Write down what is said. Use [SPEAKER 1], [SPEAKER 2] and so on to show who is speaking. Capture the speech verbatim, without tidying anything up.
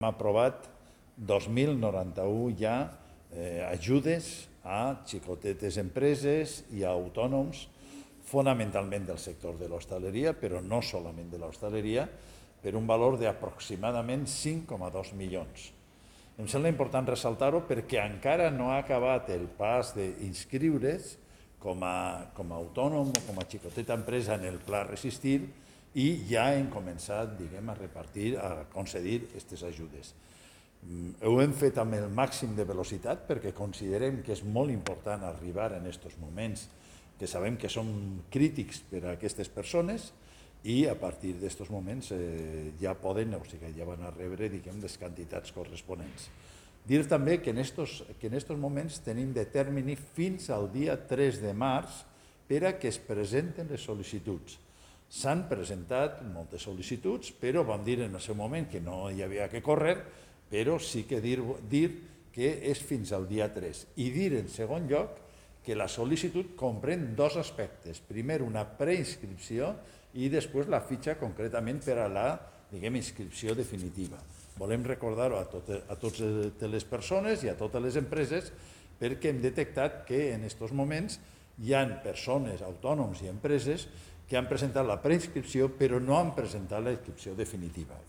[SPEAKER 1] Hem aprovat dos mil noranta-u ja eh, ajudes a xicotetes empreses i a autònoms, fonamentalment del sector de l'hostaleria, però no solament de l'hostaleria, per un valor d'aproximadament cinc coma dos milions. Em sembla important ressaltar-ho perquè encara no ha acabat el pas d'inscriure's com a, com a autònom o com a xicoteta empresa en el Pla Resistir i ja hem començat, diguem, a repartir, a concedir aquestes ajudes. Ho hem fet amb el màxim de velocitat perquè considerem que és molt important arribar en aquests moments que sabem que són crítics per a aquestes persones i a partir d'aquests moments eh, ja poden, o sigui, ja van a rebre, diguem, les quantitats corresponents. Dir també que en estos, que en estos moments tenim de termini fins al dia tres de març per a que es presenten les sol·licituds. S'han presentat moltes sol·licituds, però vam dir en el seu moment que no hi havia que córrer, però sí que dir, dir que és fins al dia tres. I dir, en segon lloc, que la sol·licitud comprèn dos aspectes. Primer, una preinscripció i després la fitxa concretament per a la, diguem, inscripció definitiva. Volem recordar-ho a, tot, a totes les persones i a totes les empreses perquè hem detectat que en aquests moments hi ha persones, autònoms i empreses que han presentat la preinscripció però no han presentat la inscripció definitiva.